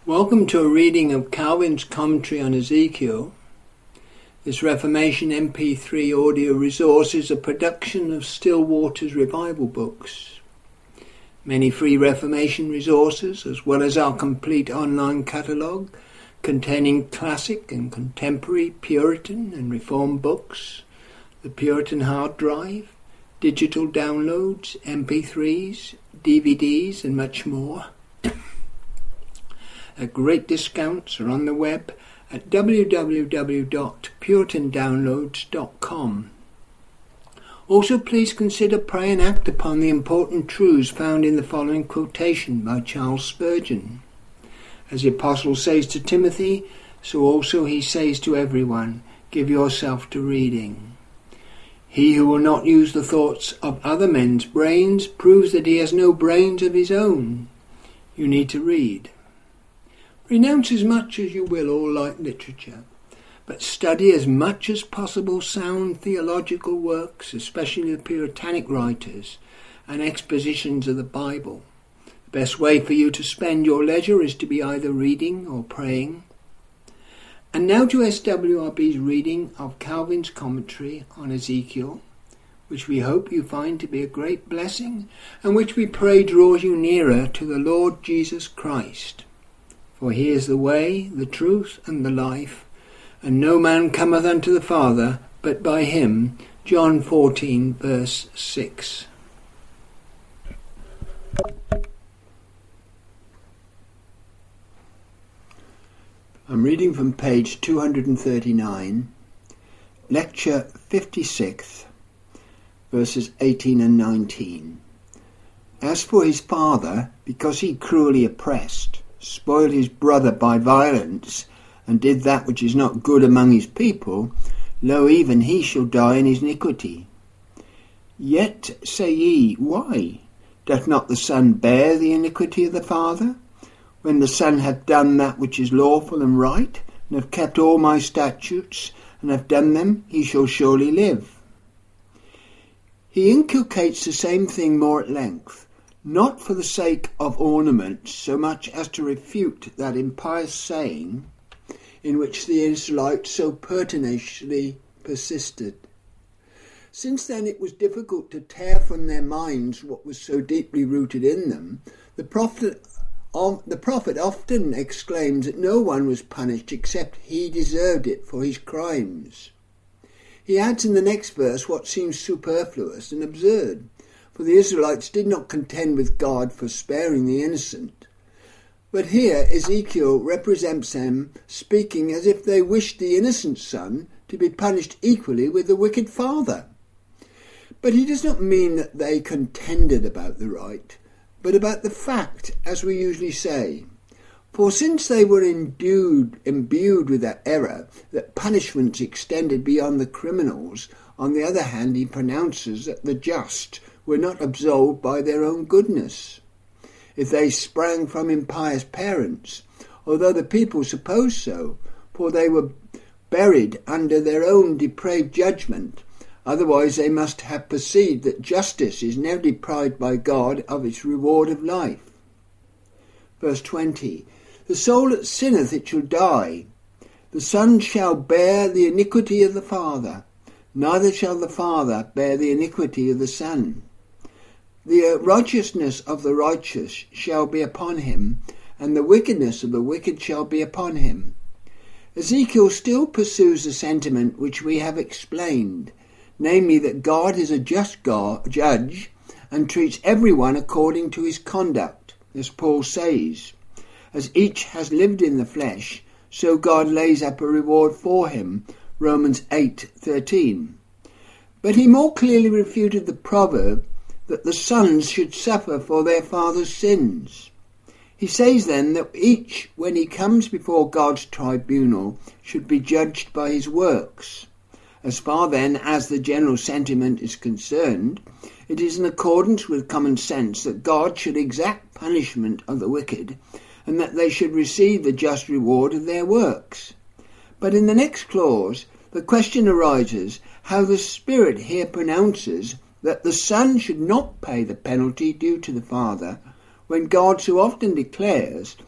Welcome to a reading of Calvin's commentary on Ezekiel. This Reformation MP3 audio resource is a production of Still Waters Revival Books. Many free Reformation resources, as well as our complete online catalogue containing classic and contemporary Puritan and Reformed books, the Puritan hard drive, digital downloads, MP3s, DVDs and much more, at great discounts, are on the web at www.puritandownloads.com. Also, please consider, pray and act upon the important truths found in the following quotation by Charles Spurgeon. As the Apostle says to Timothy, so also he says to everyone, give yourself to reading. He who will not use the thoughts of other men's brains proves that he has no brains of his own. You need to read. Renounce as much as you will all light literature, but study as much as possible sound theological works, especially the Puritanic writers and expositions of the Bible. The best way for you to spend your leisure is to be either reading or praying. And now to SWRB's reading of Calvin's commentary on Ezekiel, which we hope you find to be a great blessing, and which we pray draws you nearer to the Lord Jesus Christ. For he is the way, the truth, and the life, and no man cometh unto the Father but by him. John 14, verse 6. I'm reading from page 239, lecture 56, verses 18 and 19. As for his father, because he cruelly oppressed, spoiled his brother by violence, and did that which is not good among his people, lo, even he shall die in his iniquity. Yet say ye, why? Doth not the Son bear the iniquity of the Father? When the Son hath done that which is lawful and right, and hath kept all my statutes, and hath done them, he shall surely live. He inculcates the same thing more at length, not for the sake of ornament so much as to refute that impious saying in which the Israelites so pertinaciously persisted. Since then it was difficult to tear from their minds what was so deeply rooted in them, the prophet often exclaims that no one was punished except he deserved it for his crimes. He adds in the next verse what seems superfluous and absurd, for the Israelites did not contend with God for sparing the innocent. But here Ezekiel represents them speaking as if they wished the innocent son to be punished equally with the wicked father. But he does not mean that they contended about the right, but about the fact, as we usually say. For since they were imbued with that error, that punishments extended beyond the criminals, on the other hand he pronounces that the just were not absolved by their own goodness. If they sprang from impious parents, although the people supposed so, for they were buried under their own depraved judgment, otherwise they must have perceived that justice is never deprived by God of its reward of life. Verse 20, the soul that sinneth it shall die. The son shall bear the iniquity of the father, neither shall the father bear the iniquity of the son. The righteousness of the righteous shall be upon him, and the wickedness of the wicked shall be upon him. Ezekiel still pursues the sentiment which we have explained, namely that God is a just judge and treats everyone according to his conduct, as Paul says. As each has lived in the flesh, so God lays up a reward for him, Romans 8:13. But he more clearly refuted the proverb that the sons should suffer for their father's sins. He says then that each, when he comes before God's tribunal, should be judged by his works. As far then as the general sentiment is concerned, it is in accordance with common sense that God should exact punishment of the wicked, and that they should receive the just reward of their works. But in the next clause, the question arises how the Spirit here pronounces that the Son should not pay the penalty due to the Father, when God so often declares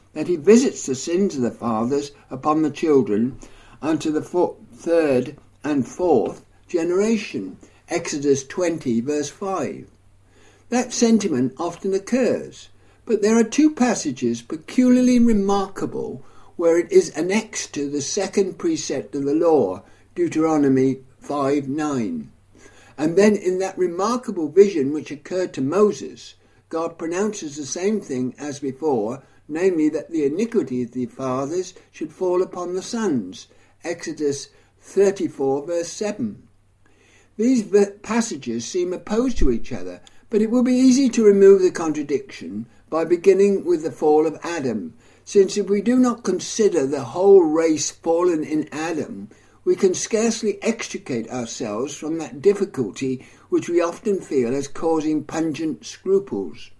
that he visits the sins of the fathers upon the children unto the third and fourth generation. Exodus 20 verse 5. That sentiment often occurs, but there are two passages peculiarly remarkable where it is annexed to the second precept of the law, Deuteronomy 5:9. And then in that remarkable vision which occurred to Moses, God pronounces the same thing as before, namely that the iniquity of the fathers should fall upon the sons. Exodus 34 verse 7. These passages seem opposed to each other, but it will be easy to remove the contradiction by beginning with the fall of Adam, since if we do not consider the whole race fallen in Adam, we can scarcely extricate ourselves from that difficulty which we often feel as causing pungent scruples.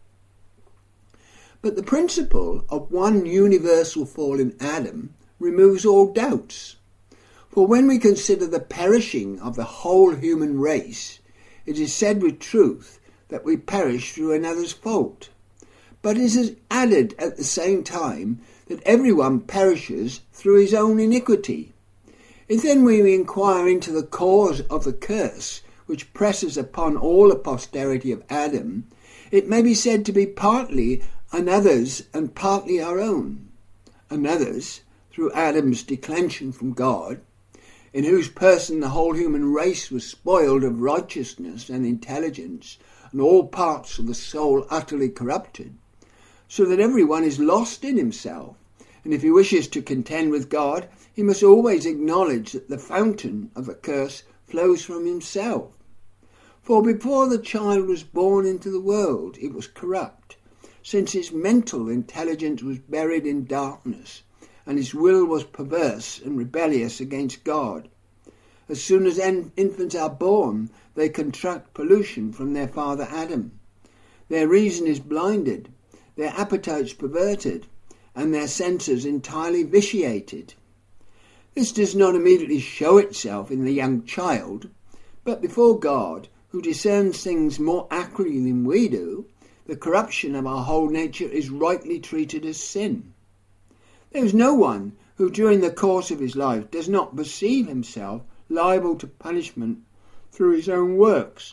But the principle of one universal fall in Adam removes all doubts. For when we consider the perishing of the whole human race, it is said with truth that we perish through another's fault. But it is added at the same time that everyone perishes through his own iniquity. If then we inquire into the cause of the curse which presses upon all the posterity of Adam, it may be said to be partly another's and partly our own. Another's, through Adam's declension from God, in whose person the whole human race was spoiled of righteousness and intelligence, and all parts of the soul utterly corrupted, so that everyone is lost in himself, and if he wishes to contend with God, he must always acknowledge that the fountain of the curse flows from himself. For before the child was born into the world, it was corrupt, since his mental intelligence was buried in darkness, and his will was perverse and rebellious against God. As soon as infants are born, they contract pollution from their father Adam. Their reason is blinded, their appetites perverted, and their senses entirely vitiated. This does not immediately show itself in the young child, but before God, who discerns things more accurately than we do, the corruption of our whole nature is rightly treated as sin. There is no one who during the course of his life does not perceive himself liable to punishment through his own works.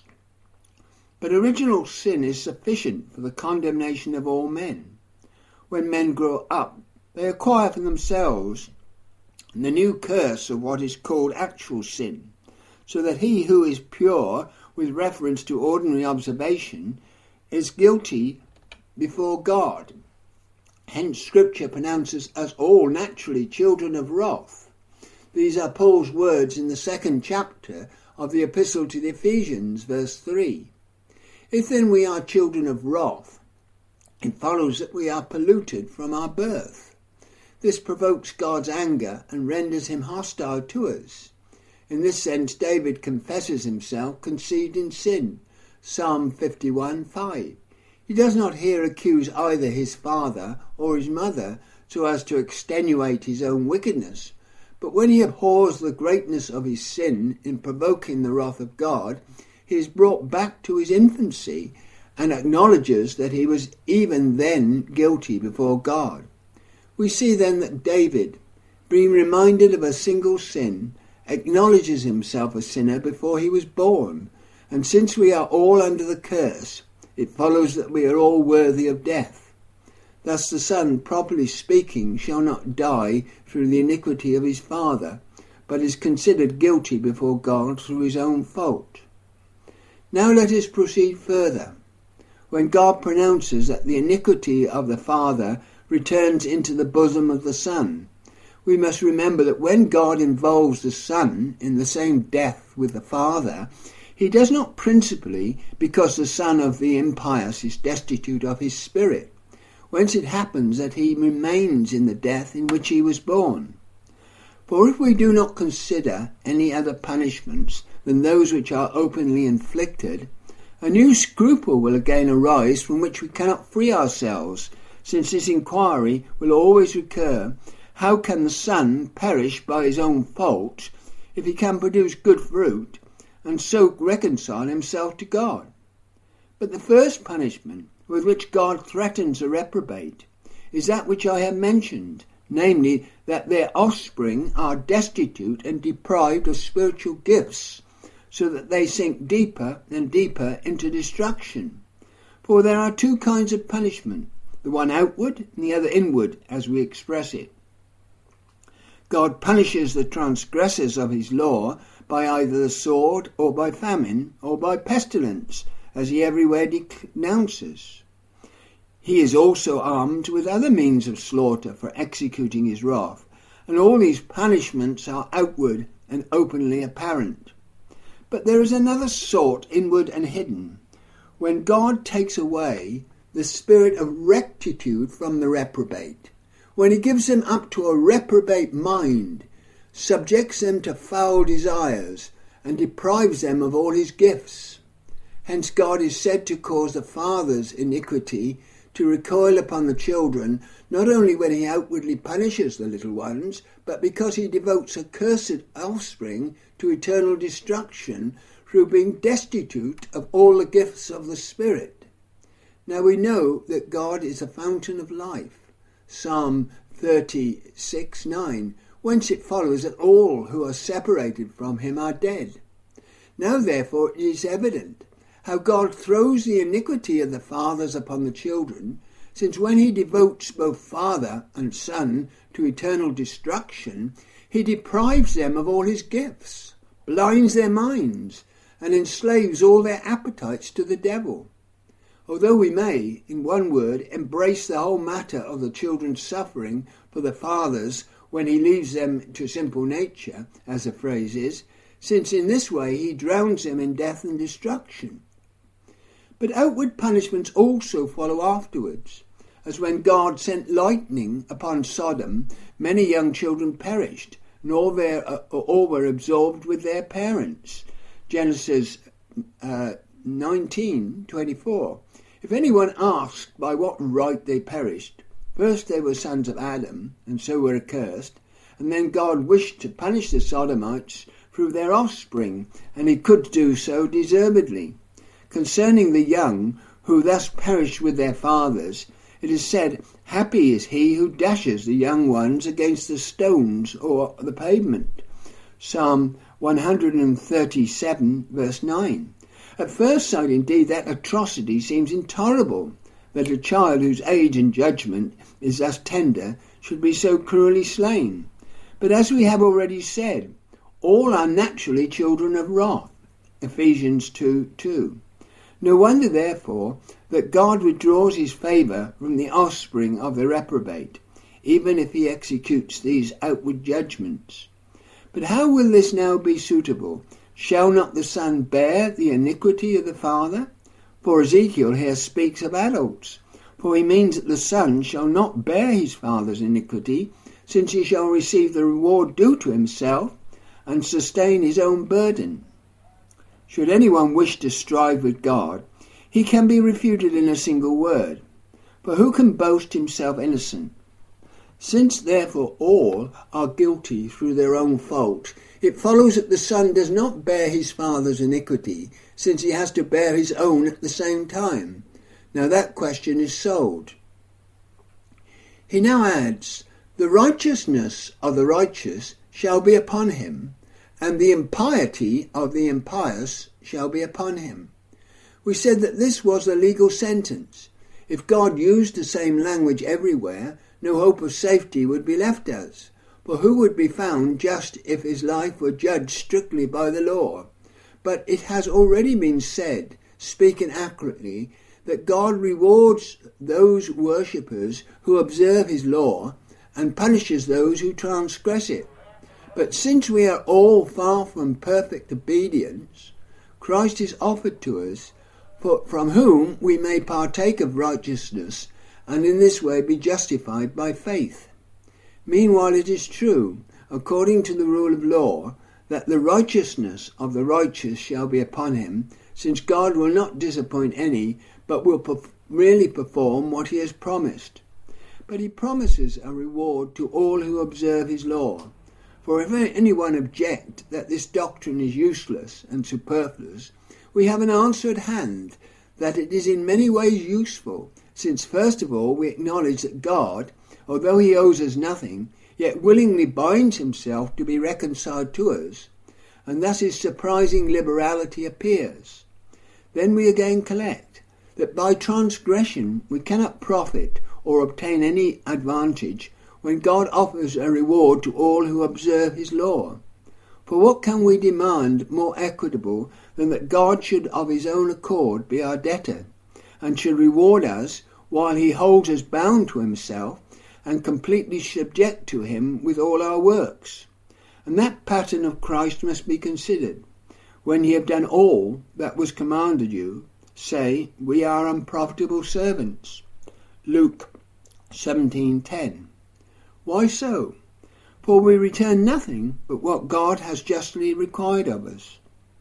But original sin is sufficient for the condemnation of all men. When men grow up, they acquire for themselves the new curse of what is called actual sin, so that he who is pure with reference to ordinary observation is guilty before God. Hence Scripture pronounces us all naturally children of wrath. These are Paul's words in the 2nd chapter of the Epistle to the Ephesians, verse 3. If then we are children of wrath, it follows that we are polluted from our birth. This provokes God's anger and renders him hostile to us. In this sense, David confesses himself conceived in sin, Psalm 51:5. He does not here accuse either his father or his mother so as to extenuate his own wickedness, but when he abhors the greatness of his sin in provoking the wrath of God, he is brought back to his infancy and acknowledges that he was even then guilty before God. We see then that David, being reminded of a single sin, acknowledges himself a sinner before he was born, and since we are all under the curse, it follows that we are all worthy of death. Thus the son, properly speaking, shall not die through the iniquity of his father, but is considered guilty before God through his own fault. Now let us proceed further. When God pronounces that the iniquity of the father returns into the bosom of the son, we must remember that when God involves the son in the same death with the father, he does not principally because the son of the impious is destitute of his spirit, whence it happens that he remains in the death in which he was born. For if we do not consider any other punishments than those which are openly inflicted, a new scruple will again arise from which we cannot free ourselves, since this inquiry will always recur: how can the son perish by his own fault if he can produce good fruit and so reconcile himself to God? But the first punishment with which God threatens a reprobate is that which I have mentioned, namely that their offspring are destitute and deprived of spiritual gifts, so that they sink deeper and deeper into destruction. For there are two kinds of punishment, the one outward and the other inward, as we express it. God punishes the transgressors of his law by either the sword or by famine or by pestilence, as he everywhere denounces. He is also armed with other means of slaughter for executing his wrath, and all these punishments are outward and openly apparent. But there is another sort, inward and hidden, when God takes away the spirit of rectitude from the reprobate, when he gives them up to a reprobate mind, subjects them to foul desires, and deprives them of all his gifts. Hence God is said to cause the father's iniquity to recoil upon the children, not only when he outwardly punishes the little ones, but because he devotes accursed offspring to eternal destruction through being destitute of all the gifts of the Spirit. Now we know that God is a fountain of life, Psalm 36:9, whence it follows that all who are separated from him are dead. Now therefore it is evident how God throws the iniquity of the fathers upon the children, since when he devotes both father and son to eternal destruction, he deprives them of all his gifts, blinds their minds, and enslaves all their appetites to the devil. Although we may, in one word, embrace the whole matter of the children's suffering for the fathers when he leaves them to simple nature, as the phrase is, since in this way he drowns them in death and destruction. But outward punishments also follow afterwards, as when God sent lightning upon Sodom, many young children perished, and all were absorbed with their parents. Genesis 19:24. If anyone asked by what right they perished, first they were sons of Adam, and so were accursed, and then God wished to punish the Sodomites through their offspring, and he could do so deservedly. Concerning the young, who thus perish with their fathers, it is said, "Happy is he who dashes the young ones against the stones or the pavement." Psalm 137, verse 9. At first sight, indeed, that atrocity seems intolerable, that a child whose age and judgment is thus tender should be so cruelly slain. But as we have already said, all are naturally children of wrath. Ephesians 2:2. No wonder, therefore, that God withdraws his favour from the offspring of the reprobate, even if he executes these outward judgments. But how will this now be suitable? Shall not the son bear the iniquity of the father? For Ezekiel here speaks of adults, for he means that the son shall not bear his father's iniquity, since he shall receive the reward due to himself and sustain his own burden. Should anyone wish to strive with God, he can be refuted in a single word. For who can boast himself innocent? Since therefore all are guilty through their own fault, it follows that the son does not bear his father's iniquity, since he has to bear his own at the same time. Now that question is solved. He now adds, "The righteousness of the righteous shall be upon him, and the impiety of the impious shall be upon him." We said that this was a legal sentence. If God used the same language everywhere, no hope of safety would be left us. For who would be found just if his life were judged strictly by the law? But it has already been said, speaking accurately, that God rewards those worshippers who observe his law and punishes those who transgress it. But since we are all far from perfect obedience, Christ is offered to us, from whom we may partake of righteousness, and in this way be justified by faith. Meanwhile it is true, according to the rule of law, that the righteousness of the righteous shall be upon him, since God will not disappoint any, but will really perform what he has promised. But he promises a reward to all who observe his law. For if anyone object that this doctrine is useless and superfluous, we have an answer at hand, that it is in many ways useful, since first of all we acknowledge that God, although he owes us nothing, yet willingly binds himself to be reconciled to us, and thus his surprising liberality appears. Then we again collect that by transgression we cannot profit or obtain any advantage when God offers a reward to all who observe his law. For what can we demand more equitable than that God should of his own accord be our debtor, and should reward us while he holds us bound to himself and completely subject to him with all our works? And that pattern of Christ must be considered. When ye have done all that was commanded you, say, we are unprofitable servants. Luke 17:10. Why so? For we return nothing but what God has justly required of us.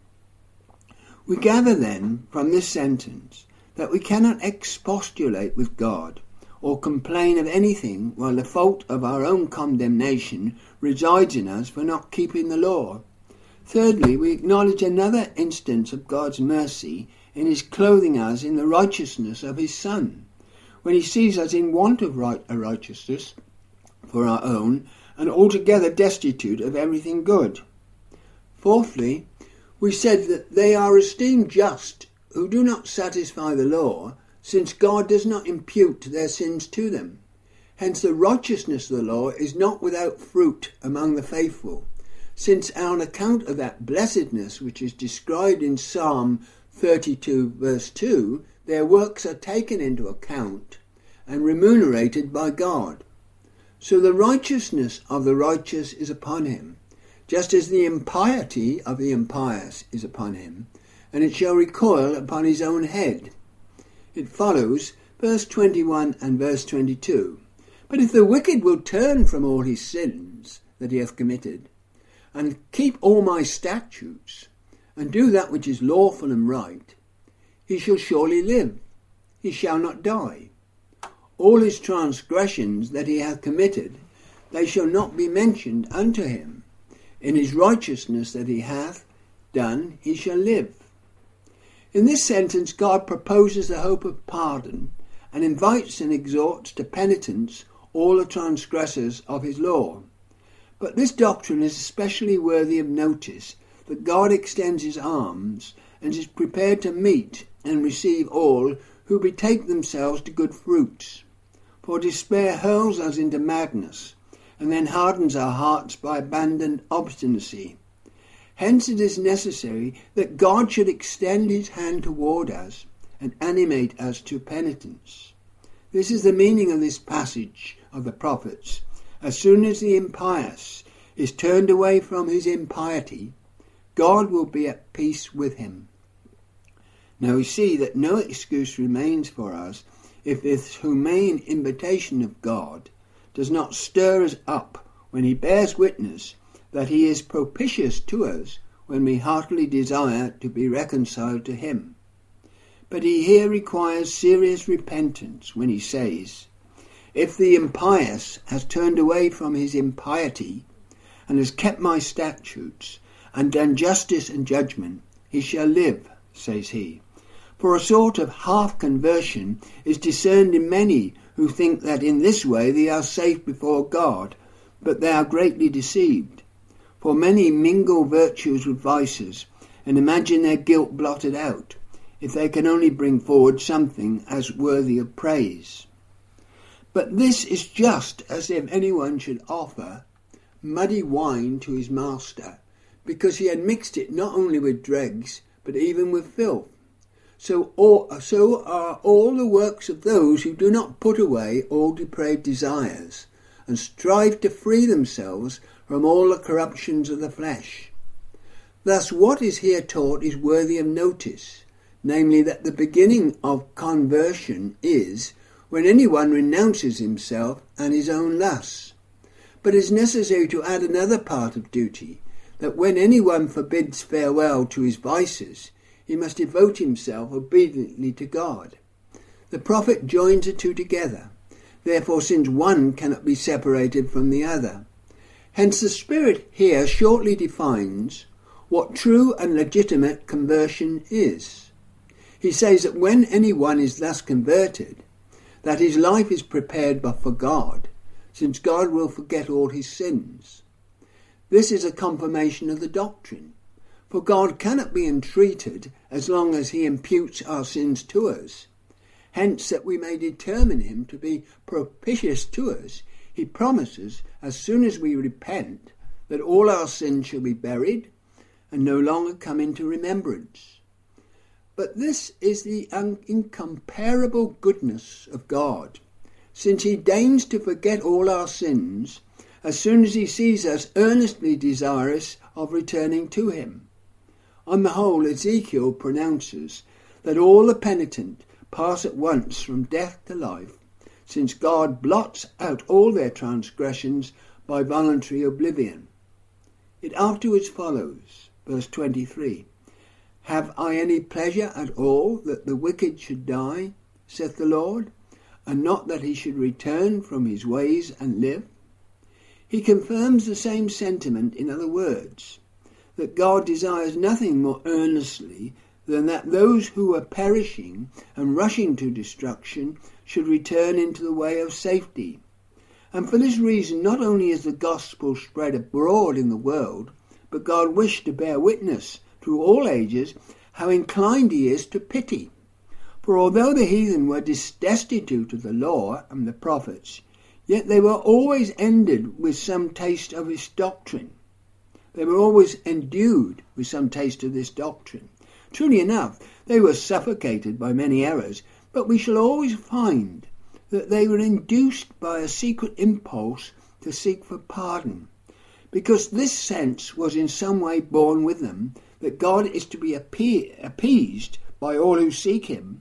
We gather then from this sentence that we cannot expostulate with God or complain of anything while the fault of our own condemnation resides in us for not keeping the law. Thirdly, we acknowledge another instance of God's mercy in his clothing us in the righteousness of his Son, when he sees us in want of righteousness for our own, and altogether destitute of everything good. Fourthly, we said that they are esteemed just who do not satisfy the law, since God does not impute their sins to them. Hence the righteousness of the law is not without fruit among the faithful, since on account of that blessedness which is described in Psalm 32 verse 2, their works are taken into account and remunerated by God. So the righteousness of the righteous is upon him, just as the impiety of the impious is upon him, and it shall recoil upon his own head. It follows, verse 21 and verse 22. But if the wicked will turn from all his sins that he hath committed, and keep all my statutes, and do that which is lawful and right, he shall surely live, he shall not die. All his transgressions that he hath committed, they shall not be mentioned unto him. In his righteousness that he hath done, he shall live. In this sentence, God proposes the hope of pardon, and invites and exhorts to penitence all the transgressors of his law. But this doctrine is especially worthy of notice, that God extends his arms and is prepared to meet and receive all who betake themselves to good fruits. For despair hurls us into madness, and then hardens our hearts by abandoned obstinacy. Hence it is necessary that God should extend his hand toward us and animate us to penitence. This is the meaning of this passage of the prophets. As soon as the impious is turned away from his impiety, God will be at peace with him. Now we see that no excuse remains for us if this humane invitation of God does not stir us up when he bears witness that he is propitious to us when we heartily desire to be reconciled to him. But he here requires serious repentance when he says, if the impious has turned away from his impiety and has kept my statutes and done justice and judgment, he shall live, says he. For a sort of half-conversion is discerned in many who think that in this way they are safe before God, but they are greatly deceived. For many mingle virtues with vices and imagine their guilt blotted out, if they can only bring forward something as worthy of praise. But this is just as if anyone should offer muddy wine to his master, because he had mixed it not only with dregs, but even with filth. So are all the works of those who do not put away all depraved desires, and strive to free themselves from all the corruptions of the flesh. Thus what is here taught is worthy of notice, namely that the beginning of conversion is when anyone renounces himself and his own lusts. But it is necessary to add another part of duty, that when anyone forbids farewell to his vices, he must devote himself obediently to God. The prophet joins the two together, therefore since one cannot be separated from the other. Hence the Spirit here shortly defines what true and legitimate conversion is. He says that when anyone is thus converted, that his life is prepared for God, since God will forget all his sins. This is a confirmation of the doctrine, for God cannot be entreated as long as he imputes our sins to us. Hence, that we may determine him to be propitious to us, he promises, as soon as we repent, that all our sins shall be buried and no longer come into remembrance. But this is the incomparable goodness of God, since he deigns to forget all our sins as soon as he sees us earnestly desirous of returning to him. On the whole, Ezekiel pronounces that all the penitent pass at once from death to life, since God blots out all their transgressions by voluntary oblivion. It afterwards follows, verse 23, "Have I any pleasure at all that the wicked should die, saith the Lord, and not that he should return from his ways and live?" He confirms the same sentiment in other words, that God desires nothing more earnestly than that those who are perishing and rushing to destruction should return into the way of safety. And for this reason, not only is the gospel spread abroad in the world, but God wished to bear witness through all ages how inclined he is to pity. For although the heathen were destitute of the law and the prophets, yet they were always ended with some taste of his doctrine. They were always endued with some taste of this doctrine. Truly enough, they were suffocated by many errors, but we shall always find that they were induced by a secret impulse to seek for pardon, because this sense was in some way born with them, that God is to be appeased by all who seek him.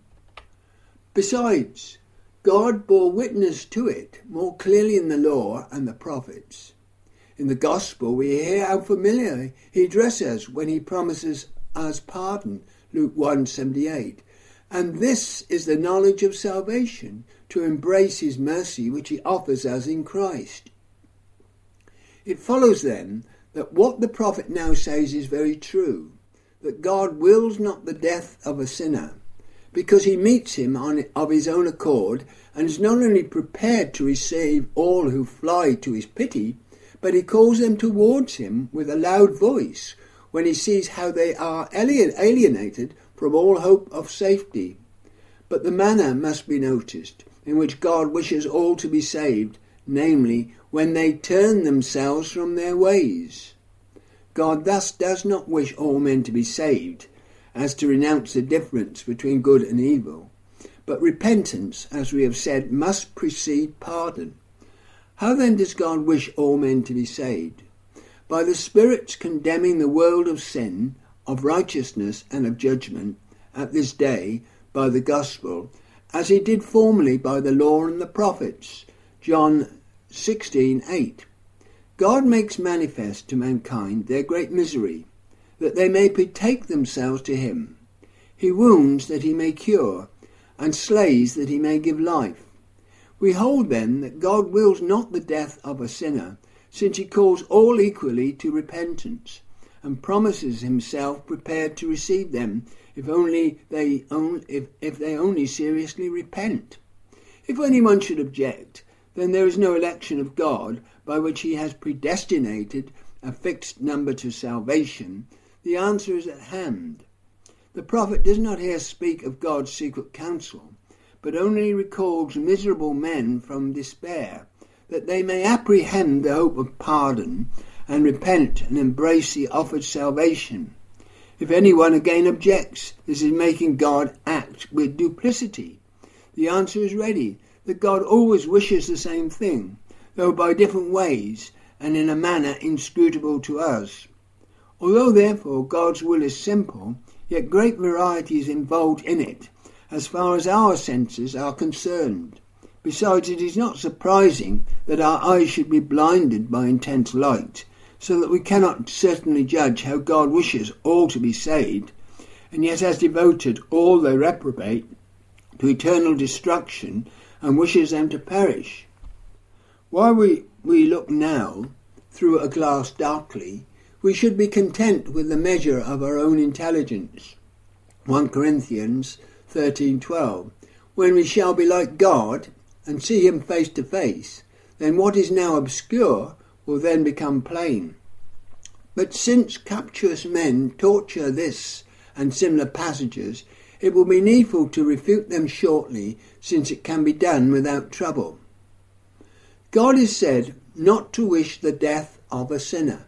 Besides, God bore witness to it more clearly in the law and the prophets. In the gospel we hear how familiar he addresses us when he promises us pardon, Luke 1:78. And this is the knowledge of salvation, to embrace his mercy which he offers us in Christ. It follows then that what the prophet now says is very true, that God wills not the death of a sinner, because he meets him of his own accord, and is not only prepared to receive all who fly to his pity, but he calls them towards him with a loud voice when he sees how they are alienated from all hope of safety. But the manner must be noticed in which God wishes all to be saved, namely, when they turn themselves from their ways. God thus does not wish all men to be saved, as to renounce the difference between good and evil, but repentance, as we have said, must precede pardon. How then does God wish all men to be saved? By the Spirit's condemning the world of sin, of righteousness and of judgment, at this day, by the gospel, as he did formerly by the law and the prophets. John 16:8. God makes manifest to mankind their great misery, that they may betake themselves to him. He wounds that he may cure, and slays that he may give life. We hold then that God wills not the death of a sinner, since he calls all equally to repentance, and promises himself prepared to receive them if they only seriously repent. If anyone should object, then there is no election of God by which he has predestinated a fixed number to salvation. The answer is at hand. The prophet does not here speak of God's secret counsel, but only recalls miserable men from despair, that they may apprehend the hope of pardon and repent and embrace the offered salvation. If anyone again objects, this is making God act with duplicity. The answer is ready, that God always wishes the same thing, though by different ways and in a manner inscrutable to us. Although therefore God's will is simple, yet great variety is involved in it, as far as our senses are concerned. Besides, it is not surprising that our eyes should be blinded by intense light, so that we cannot certainly judge how God wishes all to be saved, and yet has devoted all they reprobate to eternal destruction, and wishes them to perish. While we look now through a glass darkly, we should be content with the measure of our own intelligence. 1 Corinthians 13:12. when we shall be like God and see him face to face, then what is now obscure will then become plain. But since captious men torture this and similar passages, it will be needful to refute them shortly, since it can be done without trouble. God is said not to wish the death of a sinner.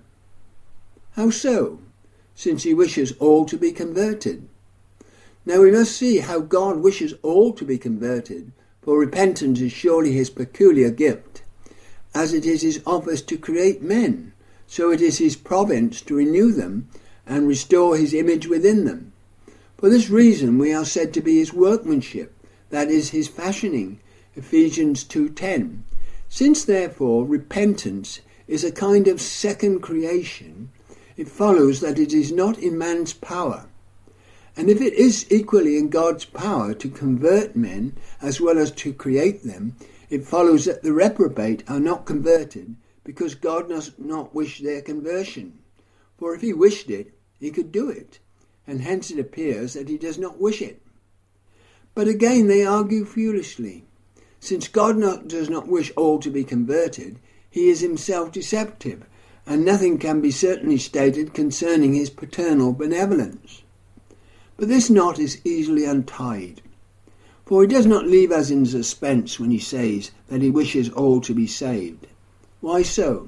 How so? Since he wishes all to be converted. Now we must see how God wishes all to be converted, for repentance is surely his peculiar gift. As it is his office to create men, so it is his province to renew them and restore his image within them. For this reason we are said to be his workmanship, that is his fashioning, Ephesians 2:10. Since therefore repentance is a kind of second creation, it follows that it is not in man's power. And if it is equally in God's power to convert men as well as to create them, it follows that the reprobate are not converted, because God does not wish their conversion. For if he wished it, he could do it, and hence it appears that he does not wish it. But again they argue foolishly. Since God does not wish all to be converted, he is himself deceptive, and nothing can be certainly stated concerning his paternal benevolence. But this knot is easily untied, for he does not leave us in suspense when he says that he wishes all to be saved. Why so?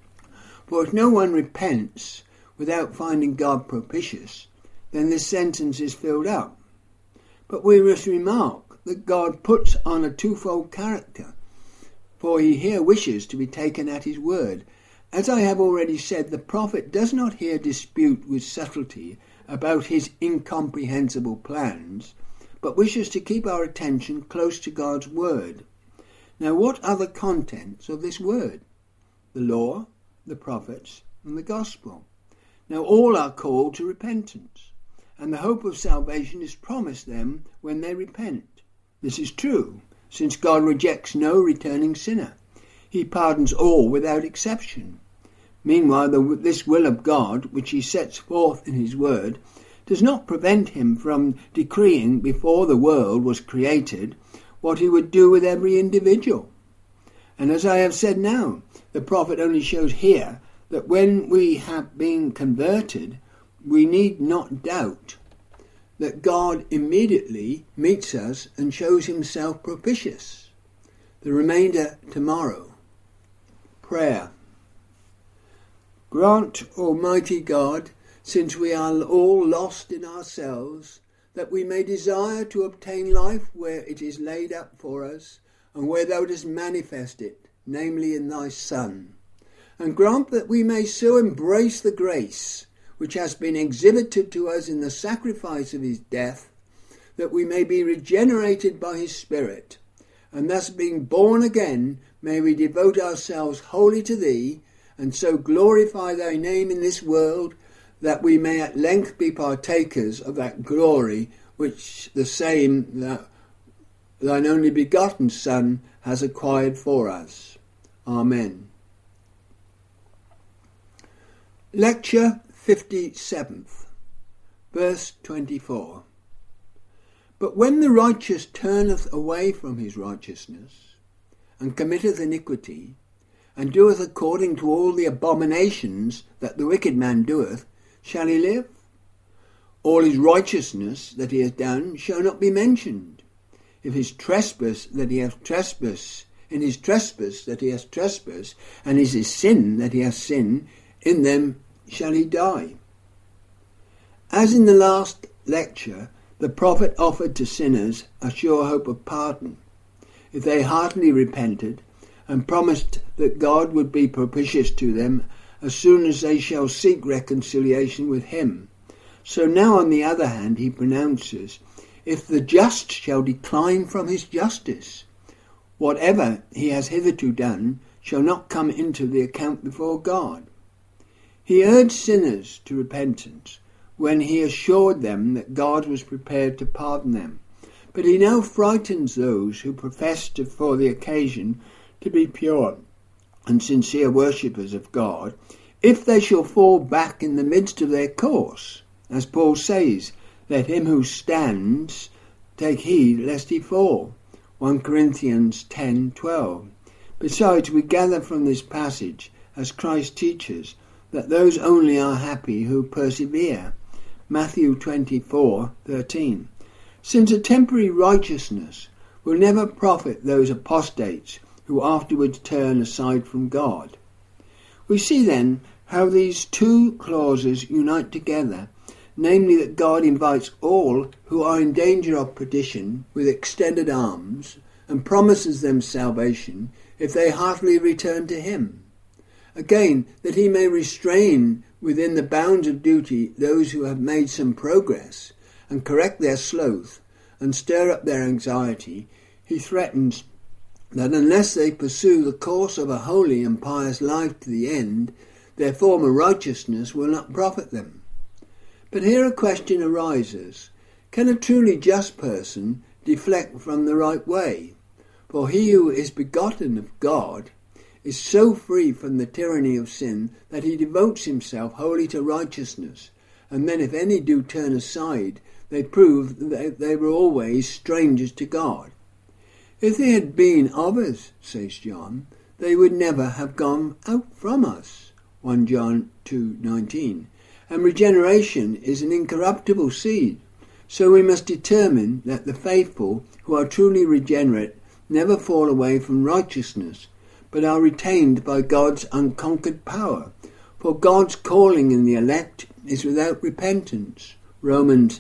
For if no one repents without finding God propitious, then this sentence is filled up. But we must remark that God puts on a twofold character, for he here wishes to be taken at his word. As I have already said, the prophet does not here dispute with subtlety about his incomprehensible plans, but wishes to keep our attention close to God's word. Now, what are the contents of this word? The law, the prophets, and the gospel. Now, all are called to repentance, and the hope of salvation is promised them when they repent. This is true, since God rejects no returning sinner. He pardons all without exception. Meanwhile, this will of God, which he sets forth in his word, does not prevent him from decreeing before the world was created what he would do with every individual. And as I have said now, the prophet only shows here that when we have been converted, we need not doubt that God immediately meets us and shows himself propitious. The remainder tomorrow. Prayer. Grant, Almighty God, since we are all lost in ourselves, that we may desire to obtain life where it is laid up for us, and where thou dost manifest it, namely in thy Son. And grant that we may so embrace the grace which has been exhibited to us in the sacrifice of his death, that we may be regenerated by his Spirit, and thus being born again, may we devote ourselves wholly to thee, and so glorify thy name in this world, that we may at length be partakers of that glory which the same thine only begotten Son has acquired for us. Amen. Lecture 57th, verse 24. But when the righteous turneth away from his righteousness, and committeth iniquity, and doeth according to all the abominations that the wicked man doeth, shall he live? All his righteousness that he has done shall not be mentioned. If his trespass that he hath trespassed, in his trespass that he has trespassed, and is his sin that he has sinned, in them shall he die. As in the last lecture, the prophet offered to sinners a sure hope of pardon, if they heartily repented, and promised that God would be propitious to them as soon as they shall seek reconciliation with him. So now, on the other hand, he pronounces, if the just shall decline from his justice, whatever he has hitherto done shall not come into the account before God. He urged sinners to repentance when he assured them that God was prepared to pardon them. But he now frightens those who profess to, for the occasion, to be pure and sincere worshippers of God, if they shall fall back in the midst of their course. As Paul says, let him who stands take heed lest he fall. 1 Corinthians 10:12. Besides, we gather from this passage, as Christ teaches, that those only are happy who persevere. Matthew 24:13. Since a temporary righteousness will never profit those apostates who afterwards turn aside from God. We see then how these two clauses unite together, namely that God invites all who are in danger of perdition with extended arms and promises them salvation if they heartily return to him. Again, that he may restrain within the bounds of duty those who have made some progress and correct their sloth and stir up their anxiety, he threatens that unless they pursue the course of a holy and pious life to the end, their former righteousness will not profit them. But here a question arises. Can a truly just person deflect from the right way? For he who is begotten of God is so free from the tyranny of sin that he devotes himself wholly to righteousness, and then if any do turn aside, they prove that they were always strangers to God. If they had been of us, says John, they would never have gone out from us. 1 John 2:19. And regeneration is an incorruptible seed, so we must determine that the faithful who are truly regenerate never fall away from righteousness, but are retained by God's unconquered power. For God's calling in the elect is without repentance. Romans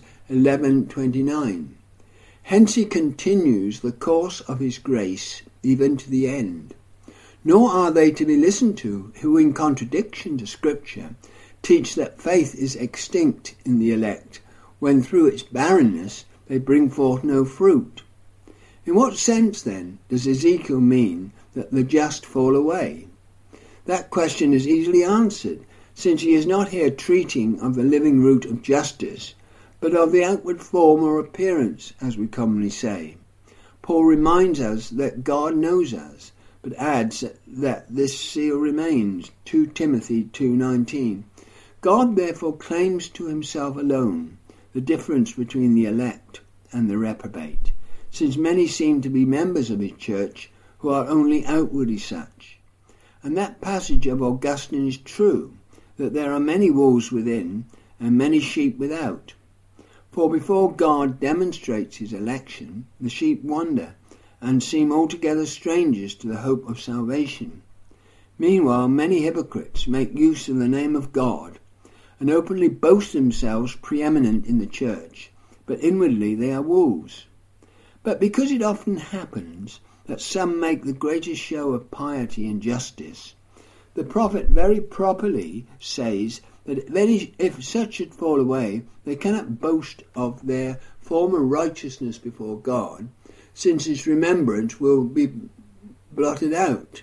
11:29. Hence he continues the course of his grace even to the end. Nor are they to be listened to who, in contradiction to Scripture, teach that faith is extinct in the elect, when through its barrenness they bring forth no fruit. In what sense, then, does Ezekiel mean that the just fall away? That question is easily answered, since he is not here treating of the living root of justice, but of the outward form or appearance, as we commonly say. Paul reminds us that God knows us, but adds that this seal remains, 2 Timothy 2:19. God therefore claims to himself alone the difference between the elect and the reprobate, since many seem to be members of his church who are only outwardly such. And that passage of Augustine is true, that there are many wolves within and many sheep without. For before God demonstrates his election, the sheep wander and seem altogether strangers to the hope of salvation. Meanwhile, many hypocrites make use of the name of God and openly boast themselves preeminent in the church, but inwardly they are wolves. But because it often happens that some make the greatest show of piety and justice, the prophet very properly says that if such should fall away, they cannot boast of their former righteousness before God, since its remembrance will be blotted out.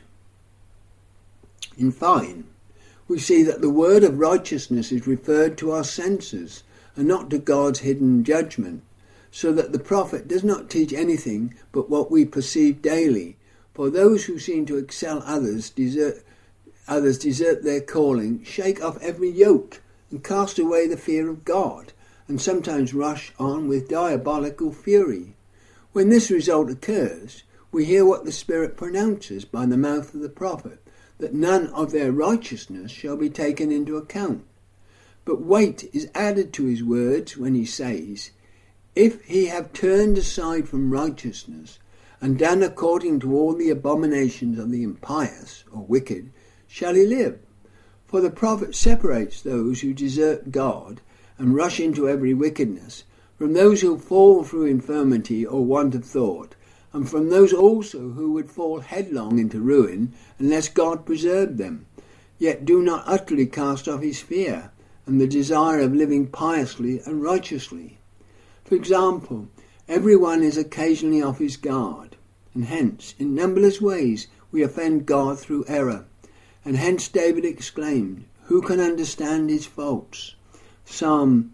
In fine, we see that the word of righteousness is referred to our senses and not to God's hidden judgment, so that the prophet does not teach anything but what we perceive daily. For those who seem to excel others desert their calling, shake off every yoke, and cast away the fear of God, and sometimes rush on with diabolical fury. When this result occurs, we hear what the Spirit pronounces by the mouth of the prophet, that none of their righteousness shall be taken into account. But weight is added to his words when he says, if he have turned aside from righteousness, and done according to all the abominations of the impious or wicked, shall he live? For the prophet separates those who desert God and rush into every wickedness, from those who fall through infirmity or want of thought, and from those also who would fall headlong into ruin unless God preserved them, yet do not utterly cast off his fear and the desire of living piously and righteously. For example, everyone is occasionally off his guard, and hence, in numberless ways, we offend God through error. And hence David exclaimed, who can understand his faults? Psalm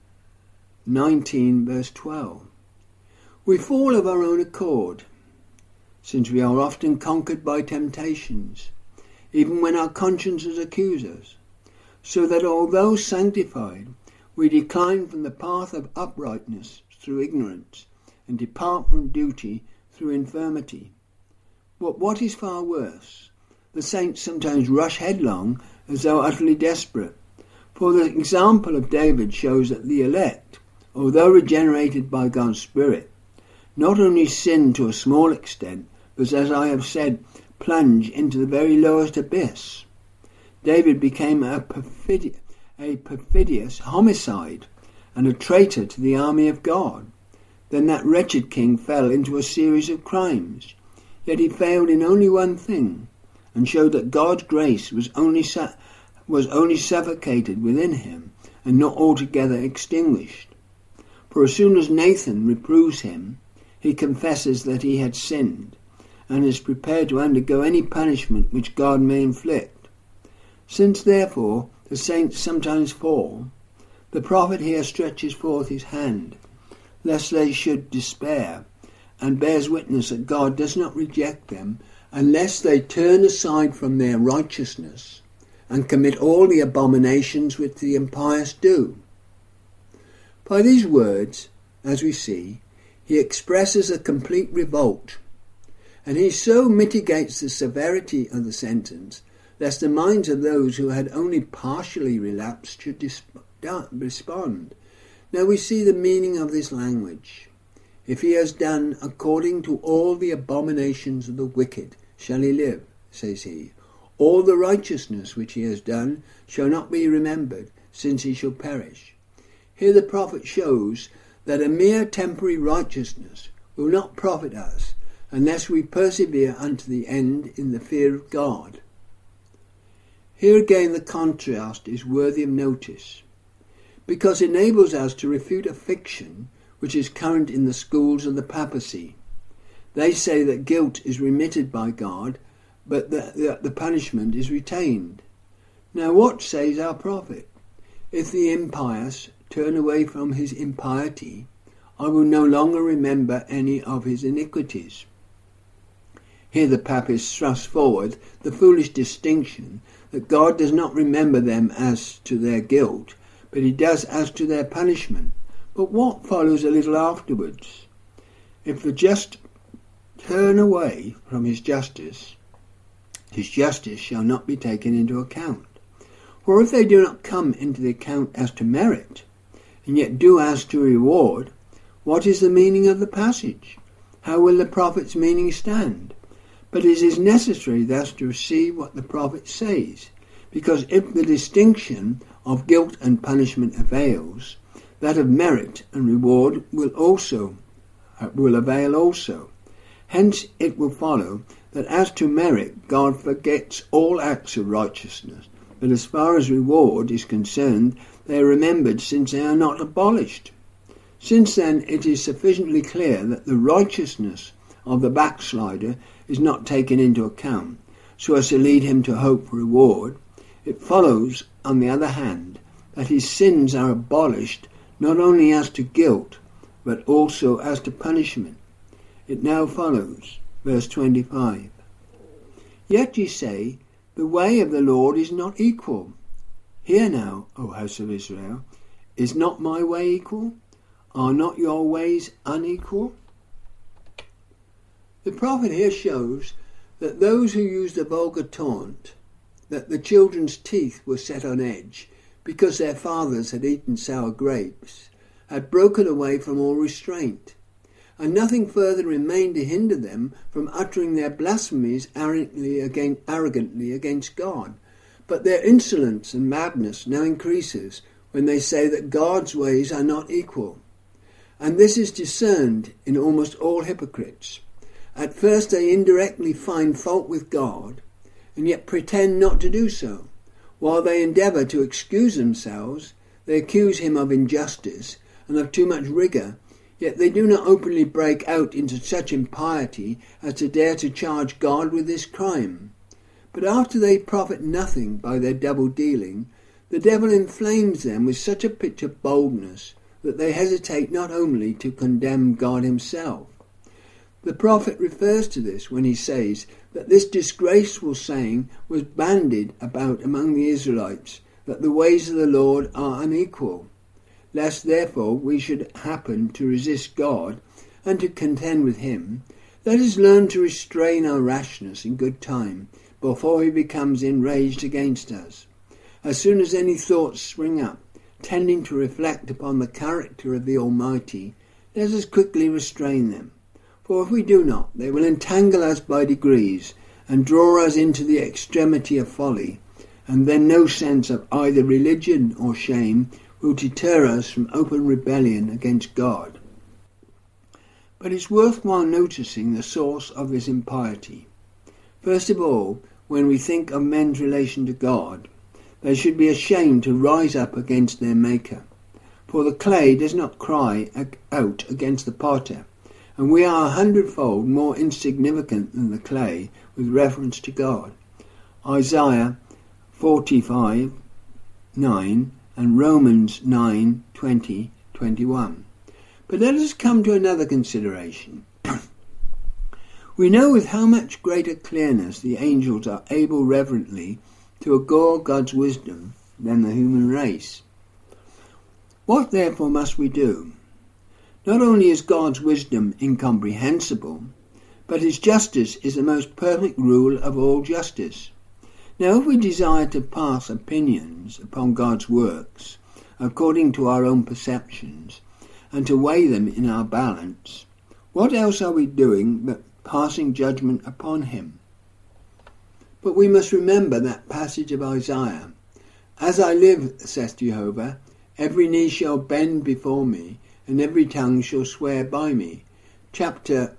19 verse 12. We fall of our own accord, since we are often conquered by temptations, even when our consciences accuse us, so that although sanctified, we decline from the path of uprightness through ignorance, and depart from duty through infirmity. But what is far worse, the saints sometimes rush headlong as though utterly desperate. For the example of David shows that the elect, although regenerated by God's Spirit, not only sin to a small extent, but as I have said, plunge into the very lowest abyss. David became a perfidious homicide and a traitor to the army of God. Then that wretched king fell into a series of crimes. Yet he failed in only one thing, and showed that God's grace was only suffocated within him, and not altogether extinguished. For as soon as Nathan reproves him, he confesses that he had sinned, and is prepared to undergo any punishment which God may inflict. Since, therefore, the saints sometimes fall, the prophet here stretches forth his hand, lest they should despair, and bears witness that God does not reject them unless they turn aside from their righteousness and commit all the abominations which the impious do. By these words, as we see, he expresses a complete revolt, and he so mitigates the severity of the sentence lest the minds of those who had only partially relapsed should respond. Now we see the meaning of this language. If he has done according to all the abominations of the wicked, shall he live, says he. All the righteousness which he has done shall not be remembered, since he shall perish. Here the prophet shows that a mere temporary righteousness will not profit us unless we persevere unto the end in the fear of God. Here again the contrast is worthy of notice, because it enables us to refute a fiction which is current in the schools of the papacy. They say that guilt is remitted by God, but that the punishment is retained. Now what says our prophet? If the impious turn away from his impiety, I will no longer remember any of his iniquities. Here the papist thrusts forward the foolish distinction that God does not remember them as to their guilt, but he does as to their punishment. But what follows a little afterwards? If the just turn away from his justice shall not be taken into account. For if they do not come into the account as to merit, and yet do as to reward, what is the meaning of the passage? How will the prophet's meaning stand? But it is necessary thus to receive what the prophet says, because if the distinction of guilt and punishment avails, that of merit and reward will avail also. Hence it will follow that as to merit, God forgets all acts of righteousness, but as far as reward is concerned, they are remembered since they are not abolished. Since then it is sufficiently clear that the righteousness of the backslider is not taken into account, so as to lead him to hope for reward, it follows, on the other hand, that his sins are abolished not only as to guilt, but also as to punishment. It now follows, verse 25. Yet ye say, the way of the Lord is not equal. Hear now, O house of Israel, is not my way equal? Are not your ways unequal? The prophet here shows that those who use the vulgar taunt that the children's teeth were set on edge because their fathers had eaten sour grapes had broken away from all restraint, and nothing further remained to hinder them from uttering their blasphemies arrogantly against God. But their insolence and madness now increases when they say that God's ways are not equal. And this is discerned in almost all hypocrites. At first they indirectly find fault with God, and yet pretend not to do so. While they endeavour to excuse themselves, they accuse him of injustice and of too much rigour, yet they do not openly break out into such impiety as to dare to charge God with this crime. But after they profit nothing by their double-dealing, the devil inflames them with such a pitch of boldness that they hesitate not only to condemn God himself. The prophet refers to this when he says that this disgraceful saying was bandied about among the Israelites, that the ways of the Lord are unequal, lest therefore we should happen to resist God and to contend with him, let us learn to restrain our rashness in good time, before he becomes enraged against us. As soon as any thoughts spring up, tending to reflect upon the character of the Almighty, let us quickly restrain them. For if we do not, they will entangle us by degrees, and draw us into the extremity of folly, and then no sense of either religion or shame will deter us from open rebellion against God. But it's worthwhile noticing the source of this impiety. First of all, when we think of men's relation to God, they should be ashamed to rise up against their Maker. For the clay does not cry out against the potter, and we are 100-fold more insignificant than the clay with reference to God. Isaiah 45:9 and Romans 9:20-21. But let us come to another consideration. We know with how much greater clearness the angels are able reverently to adore God's wisdom than the human race. What therefore must we do? Not only is God's wisdom incomprehensible, but his justice is the most perfect rule of all justice. Now if we desire to pass opinions upon God's works according to our own perceptions, and to weigh them in our balance, what else are we doing but passing judgment upon him? But we must remember that passage of Isaiah. As I live, saith Jehovah, every knee shall bend before me, and every tongue shall swear by me. Chapter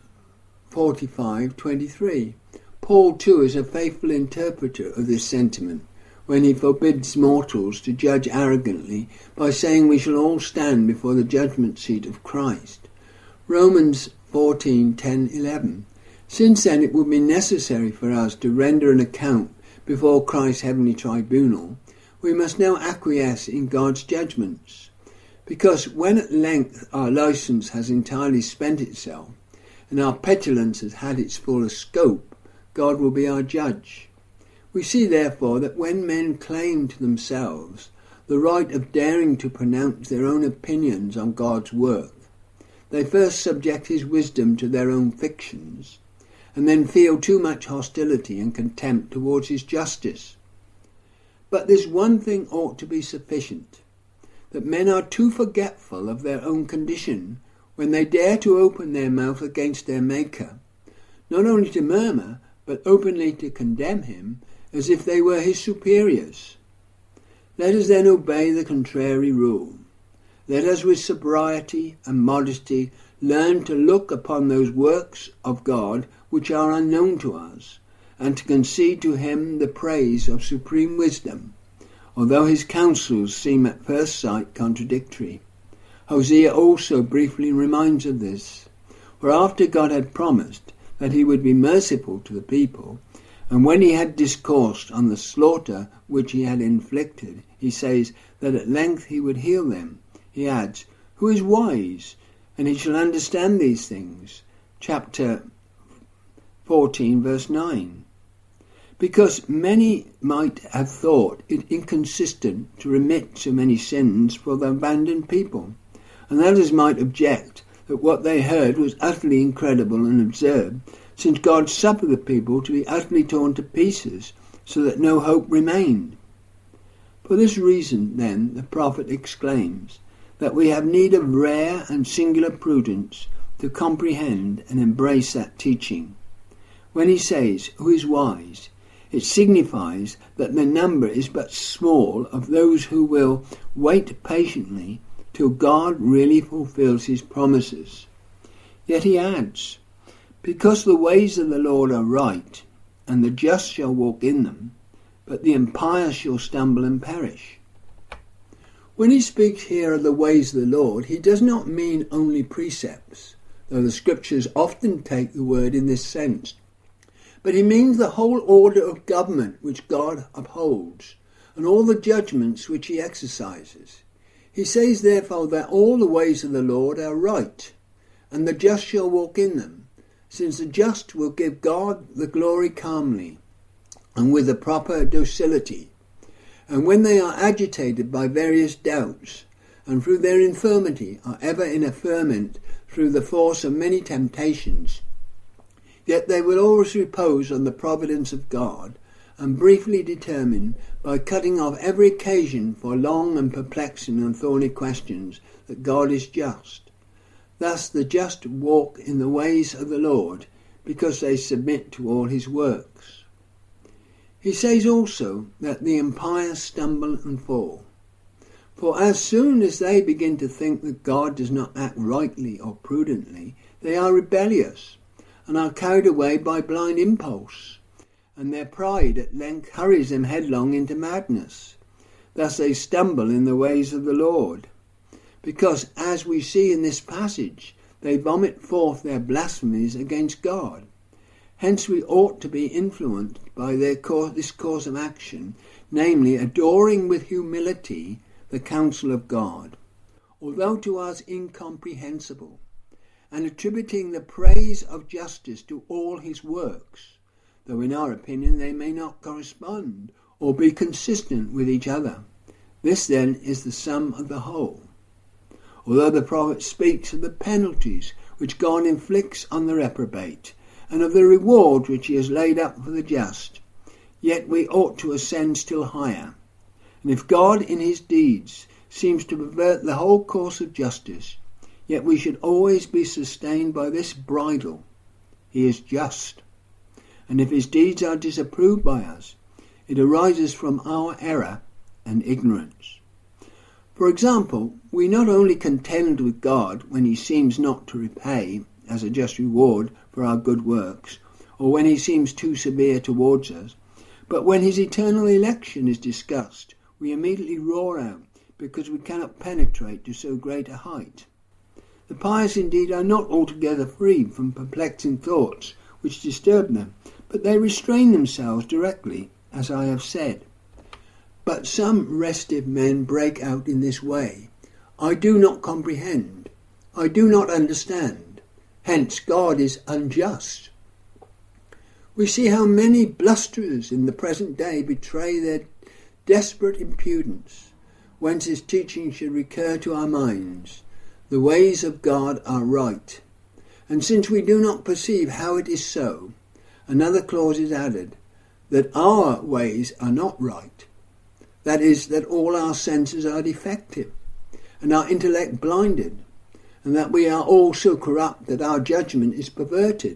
45:23. Paul too is a faithful interpreter of this sentiment, when he forbids mortals to judge arrogantly by saying we shall all stand before the judgment seat of Christ. Romans 14:10-11. Since then it would be necessary for us to render an account before Christ's heavenly tribunal, we must now acquiesce in God's judgments. Because when at length our license has entirely spent itself, and our petulance has had its fullest scope, God will be our judge. We see therefore that when men claim to themselves the right of daring to pronounce their own opinions on God's work, they first subject his wisdom to their own fictions, and then feel too much hostility and contempt towards his justice. But this one thing ought to be sufficient, that men are too forgetful of their own condition when they dare to open their mouth against their Maker, not only to murmur, but openly to condemn him as if they were his superiors. Let us then obey the contrary rule. Let us with sobriety and modesty learn to look upon those works of God which are unknown to us, and to concede to him the praise of supreme wisdom, although his counsels seem at first sight contradictory. Hosea also briefly reminds of this, for after God had promised that he would be merciful to the people, and when he had discoursed on the slaughter which he had inflicted, he says that at length he would heal them. He adds, "Who is wise, and he shall understand these things." Chapter 14, verse 9. Because many might have thought it inconsistent to remit so many sins for the abandoned people, and others might object that what they heard was utterly incredible and absurd, since God suffered the people to be utterly torn to pieces, so that no hope remained. For this reason, then, the prophet exclaims that we have need of rare and singular prudence to comprehend and embrace that teaching. When he says, "Who is wise?" it signifies that the number is but small of those who will wait patiently till God really fulfills his promises. Yet he adds, "Because the ways of the Lord are right, and the just shall walk in them, but the impious shall stumble and perish." When he speaks here of the ways of the Lord, he does not mean only precepts, though the scriptures often take the word in this sense. But he means the whole order of government which God upholds, and all the judgments which he exercises. He says therefore that all the ways of the Lord are right, and the just shall walk in them, since the just will give God the glory calmly, and with the proper docility. And when they are agitated by various doubts, and through their infirmity are ever in a ferment through the force of many temptations, yet they will always repose on the providence of God, and briefly determine, by cutting off every occasion for long and perplexing and thorny questions, that God is just. Thus the just walk in the ways of the Lord, because they submit to all his works. He says also that the impious stumble and fall. For as soon as they begin to think that God does not act rightly or prudently, they are rebellious, and are carried away by blind impulse, and their pride at length hurries them headlong into madness. Thus they stumble in the ways of the Lord, because, as we see in this passage, they vomit forth their blasphemies against God. Hence we ought to be influenced by this course of action, namely adoring with humility the counsel of God, although to us incomprehensible, and attributing the praise of justice to all his works, though in our opinion they may not correspond or be consistent with each other. This then is the sum of the whole. Although the prophet speaks of the penalties which God inflicts on the reprobate, and of the reward which he has laid up for the just, yet we ought to ascend still higher. And if God in his deeds seems to pervert the whole course of justice, yet we should always be sustained by this bridle: he is just. And if his deeds are disapproved by us, it arises from our error and ignorance. For example, we not only contend with God when he seems not to repay as a just reward for our good works, or when he seems too severe towards us, but when his eternal election is discussed, we immediately roar out, because we cannot penetrate to so great a height. The pious indeed are not altogether free from perplexing thoughts which disturb them, but they restrain themselves directly, as I have said. But some restive men break out in this way: I do not comprehend, I do not understand, hence God is unjust. We see how many blusterers in the present day betray their desperate impudence, whence his teaching should recur to our minds. The ways of God are right, and since we do not perceive how it is so, another clause is added, that our ways are not right. That is, that all our senses are defective, and our intellect blinded, and that we are all so corrupt that our judgment is perverted.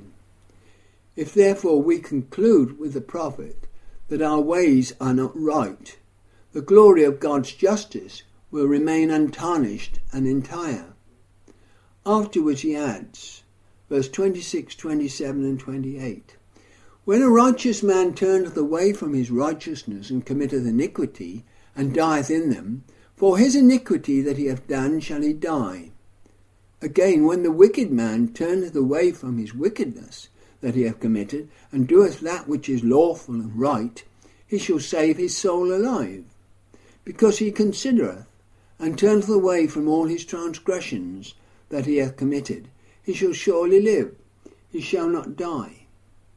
If therefore we conclude with the prophet that our ways are not right, the glory of God's justice will remain untarnished and entire. Afterwards he adds, verse 26, 27 and 28, When a righteous man turneth away from his righteousness and committeth iniquity, and dieth in them, for his iniquity that he hath done shall he die. Again, when the wicked man turneth away from his wickedness that he hath committed, and doeth that which is lawful and right, he shall save his soul alive. Because he considereth, and turneth away from all his transgressions that he hath committed, he shall surely live, he shall not die.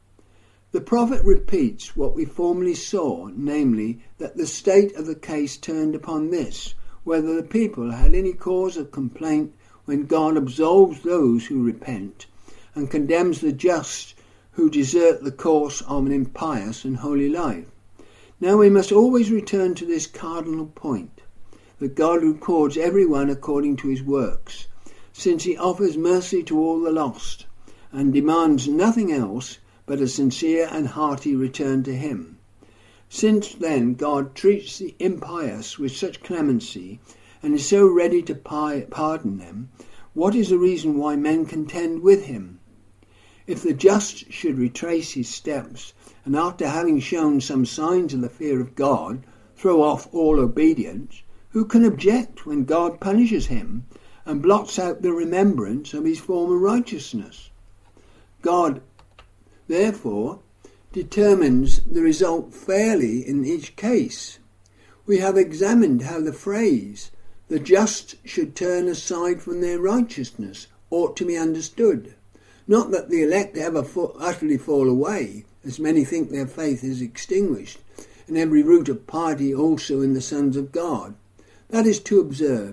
The prophet repeats what we formerly saw, namely, that the state of the case turned upon this, whether the people had any cause of complaint when God absolves those who repent, and condemns the just who desert the course of an impious and holy life. Now we must always return to this cardinal point, that God records everyone according to his works, since he offers mercy to all the lost, and demands nothing else but a sincere and hearty return to him. Since then God treats the impious with such clemency, and is so ready to pardon them, what is the reason why men contend with him? If the just should retrace his steps, and after having shown some signs of the fear of God, throw off all obedience, who can object when God punishes him and blots out the remembrance of his former righteousness? God, therefore, determines the result fairly in each case. We have examined how the phrase, the just should turn aside from their righteousness, ought to be understood. Not that the elect ever utterly fall away, as many think their faith is extinguished, and every root of piety also in the sons of God. That is too absurd,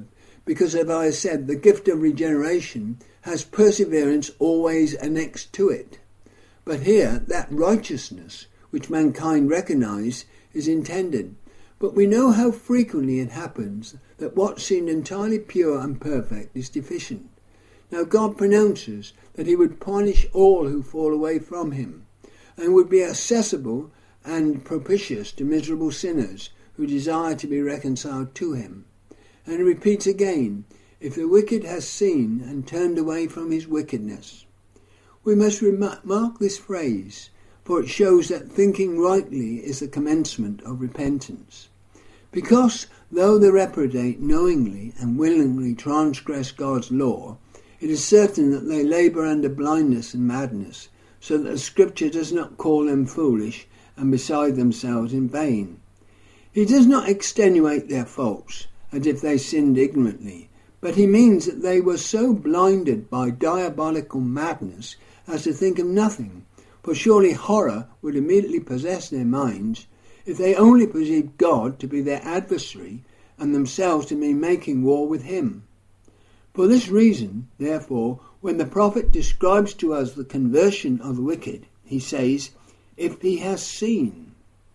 because, as I said, the gift of regeneration has perseverance always annexed to it. But here, that righteousness which mankind recognise is intended. But we know how frequently it happens that what seemed entirely pure and perfect is deficient. Now God pronounces that he would punish all who fall away from him, and would be accessible and propitious to miserable sinners who desire to be reconciled to him. And he repeats again, if the wicked has seen and turned away from his wickedness. We must mark this phrase, for it shows that thinking rightly is the commencement of repentance. Because though the reprobate knowingly and willingly transgress God's law, it is certain that they labour under blindness and madness, so that the Scripture does not call them foolish and beside themselves in vain. He does not extenuate their faults, as if they sinned ignorantly, but he means that they were so blinded by diabolical madness as to think of nothing, for surely horror would immediately possess their minds if they only perceived God to be their adversary and themselves to be making war with him. For this reason, therefore, when the prophet describes to us the conversion of the wicked, he says, if he has seen.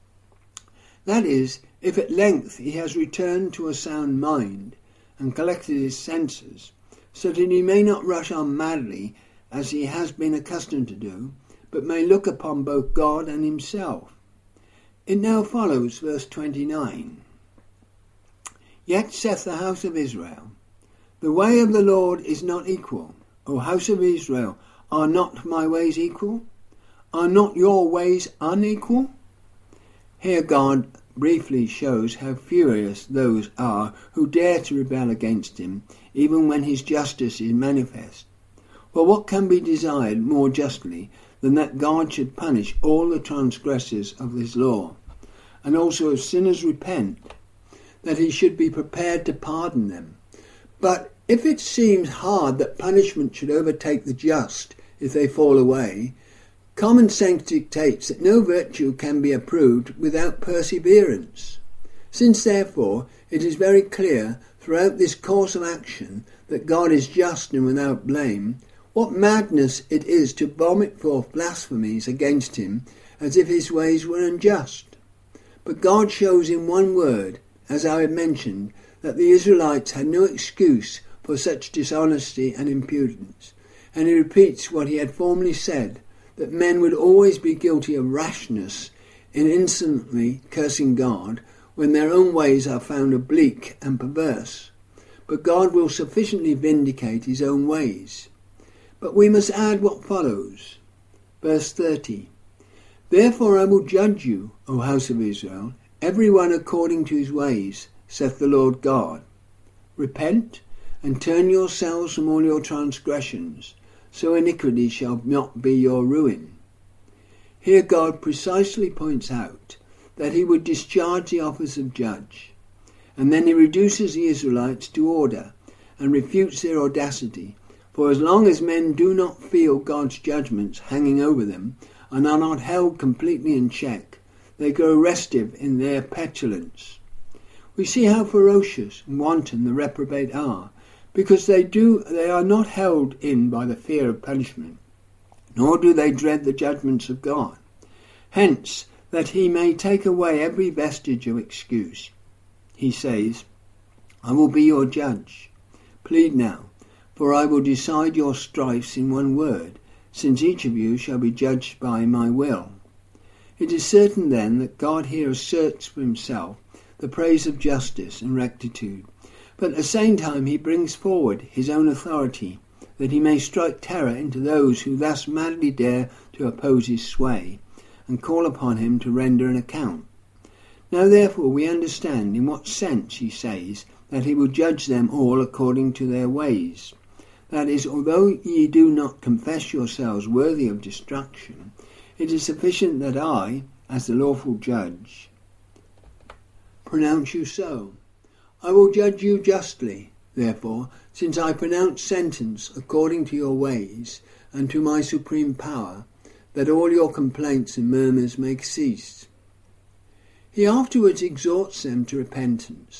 That is, if at length he has returned to a sound mind and collected his senses, so that he may not rush on madly as he has been accustomed to do, but may look upon both God and himself. It now follows verse 29. Yet saith the house of Israel, the way of the Lord is not equal. O house of Israel, are not my ways equal? Are not your ways unequal? Here God briefly shows how furious those are who dare to rebel against him, even when his justice is manifest. For what can be desired more justly than that God should punish all the transgressors of his law, and also if sinners repent, that he should be prepared to pardon them. But if it seems hard that punishment should overtake the just if they fall away, common sense dictates that no virtue can be approved without perseverance. Since, therefore, it is very clear throughout this course of action that God is just and without blame, what madness it is to vomit forth blasphemies against him as if his ways were unjust. But God shows in one word, as I have mentioned, that the Israelites had no excuse for such dishonesty and impudence, and he repeats what he had formerly said, that men would always be guilty of rashness in insolently cursing God when their own ways are found oblique and perverse. But God will sufficiently vindicate his own ways. But we must add what follows. Verse 30. Therefore I will judge you, O house of Israel, every one according to his ways, saith the Lord God. Repent, and turn yourselves from all your transgressions, so iniquity shall not be your ruin. Here God precisely points out that he would discharge the office of judge, and then he reduces the Israelites to order and refutes their audacity, for as long as men do not feel God's judgments hanging over them and are not held completely in check, they grow restive in their petulance. We see how ferocious and wanton the reprobate are, because they are not held in by the fear of punishment, nor do they dread the judgments of God. Hence, that he may take away every vestige of excuse, he says, I will be your judge. Plead now, for I will decide your strifes in one word, since each of you shall be judged by my will. It is certain then that God here asserts for himself the praise of justice and rectitude, but at the same time he brings forward his own authority, that he may strike terror into those who thus madly dare to oppose his sway, and call upon him to render an account. Now therefore we understand in what sense he says that he will judge them all according to their ways. That is, although ye do not confess yourselves worthy of destruction, it is sufficient that I, as the lawful judge, pronounce you so. I will judge you justly, therefore, since I pronounce sentence according to your ways and to my supreme power, that all your complaints and murmurs may cease. He afterwards exhorts them to repentance,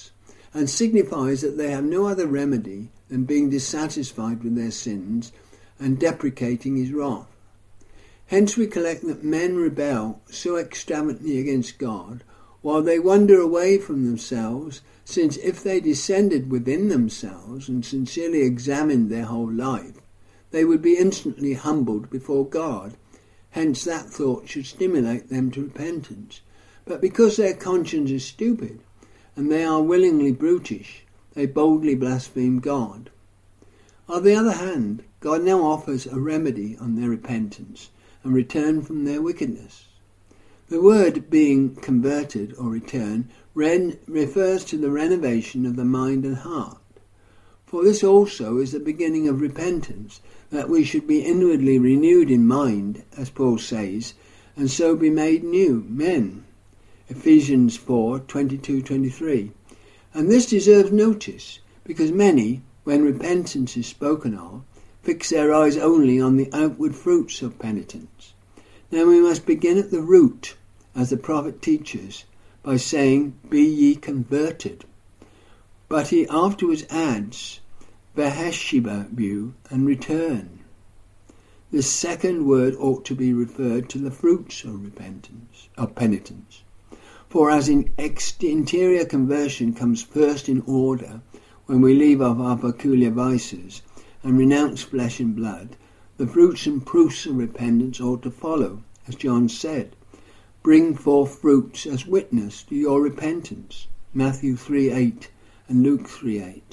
and signifies that they have no other remedy than being dissatisfied with their sins and deprecating his wrath. Hence we collect that men rebel so extravagantly against God, while they wander away from themselves, since if they descended within themselves and sincerely examined their whole life, they would be instantly humbled before God. Hence that thought should stimulate them to repentance. But because their conscience is stupid, and they are willingly brutish, they boldly blaspheme God. On the other hand, God now offers a remedy on their repentance and return from their wickedness. The word being converted or return refers to the renovation of the mind and heart. For this also is the beginning of repentance, that we should be inwardly renewed in mind, as Paul says, and so be made new men. Ephesians 4:22-23. And this deserves notice, because many, when repentance is spoken of, fix their eyes only on the outward fruits of penitence. Now we must begin at the root, as the prophet teaches, by saying, "Be ye converted." But he afterwards adds, "Veheshibabu," and return. This second word ought to be referred to the fruits of penitence. For as interior conversion comes first in order, when we leave off our peculiar vices and renounce flesh and blood, the fruits and proofs of repentance ought to follow, as John said, "Bring forth fruits as witness to your repentance." Matthew 3:8 and Luke 3:8.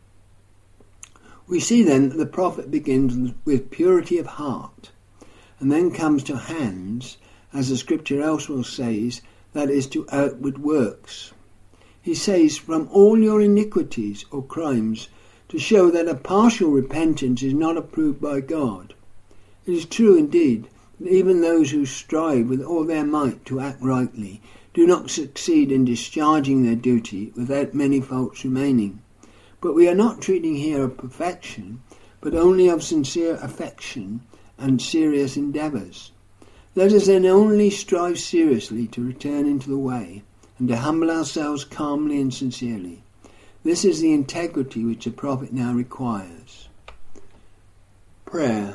We see then that the prophet begins with purity of heart, and then comes to hands, as the scripture elsewhere says, that is to outward works. He says, "From all your iniquities or crimes," to show that a partial repentance is not approved by God. It is true indeed that even those who strive with all their might to act rightly do not succeed in discharging their duty without many faults remaining. But we are not treating here of perfection, but only of sincere affection and serious endeavours. Let us then only strive seriously to return into the way, and to humble ourselves calmly and sincerely. This is the integrity which the prophet now requires. Prayer.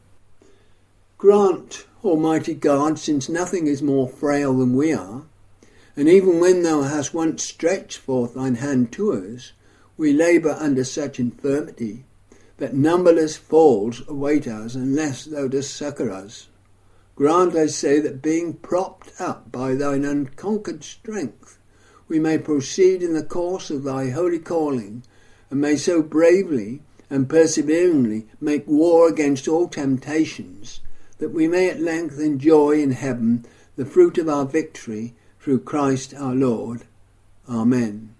Grant, Almighty God, since nothing is more frail than we are, and even when thou hast once stretched forth thine hand to us, we labour under such infirmity, that numberless falls await us unless thou dost succour us. Grant, I say, that being propped up by thine unconquered strength, we may proceed in the course of thy holy calling, and may so bravely and perseveringly make war against all temptations, that we may at length enjoy in heaven the fruit of our victory through Christ our Lord. Amen.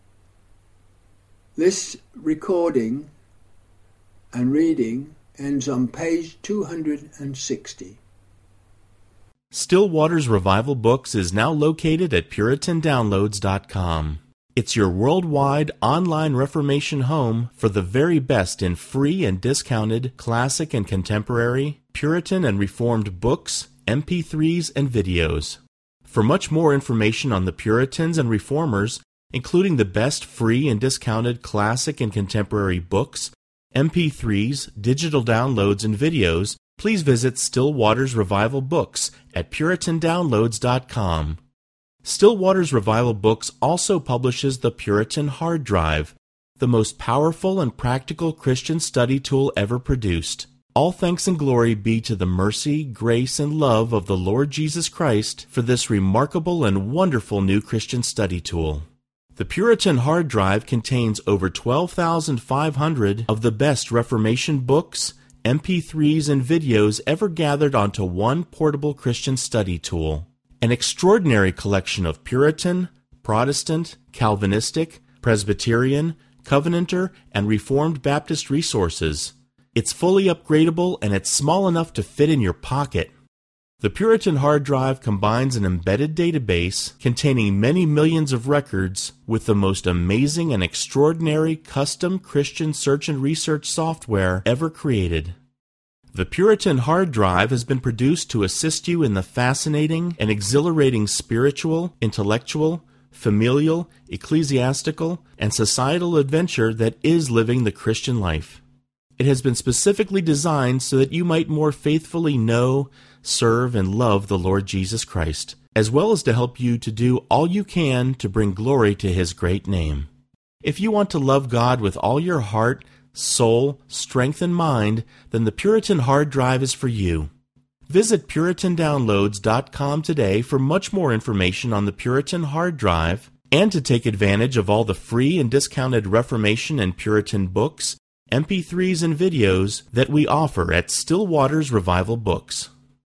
This recording and reading ends on page 260. Still Waters Revival Books is now located at PuritanDownloads.com. It's your worldwide online Reformation home for the very best in free and discounted classic and contemporary, Puritan and Reformed books, MP3s, and videos. For much more information on the Puritans and Reformers, including the best free and discounted classic and contemporary books, MP3s, digital downloads, and videos, please visit Still Waters Revival Books at PuritanDownloads.com. Still Waters Revival Books also publishes the Puritan Hard Drive, the most powerful and practical Christian study tool ever produced. All thanks and glory be to the mercy, grace, and love of the Lord Jesus Christ for this remarkable and wonderful new Christian study tool. The Puritan Hard Drive contains over 12,500 of the best Reformation books, MP3s, and videos ever gathered onto one portable Christian study tool. An extraordinary collection of Puritan, Protestant, Calvinistic, Presbyterian, Covenanter, and Reformed Baptist resources. It's fully upgradable and it's small enough to fit in your pocket. The Puritan Hard Drive combines an embedded database containing many millions of records with the most amazing and extraordinary custom Christian search and research software ever created. The Puritan Hard Drive has been produced to assist you in the fascinating and exhilarating spiritual, intellectual, familial, ecclesiastical, and societal adventure that is living the Christian life. It has been specifically designed so that you might more faithfully know, serve, and love the Lord Jesus Christ, as well as to help you to do all you can to bring glory to His great name. If you want to love God with all your heart, soul, strength, and mind, then the Puritan Hard Drive is for you. Visit PuritanDownloads.com today for much more information on the Puritan Hard Drive and to take advantage of all the free and discounted Reformation and Puritan books, MP3s, and videos that we offer at Still Waters Revival Books.